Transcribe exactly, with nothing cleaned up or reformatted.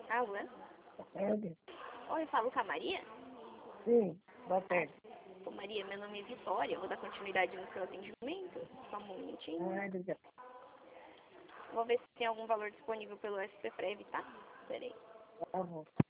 Alô? Tarde? Oi, eu falo com a Maria? Sim, boa tarde. Ô, Maria, meu nome é Vitória, eu vou dar continuidade no seu atendimento. Só um momentinho. Ah, obrigada. Vou ver se tem algum valor disponível pelo S C Prev, tá? Peraí. Tá bom.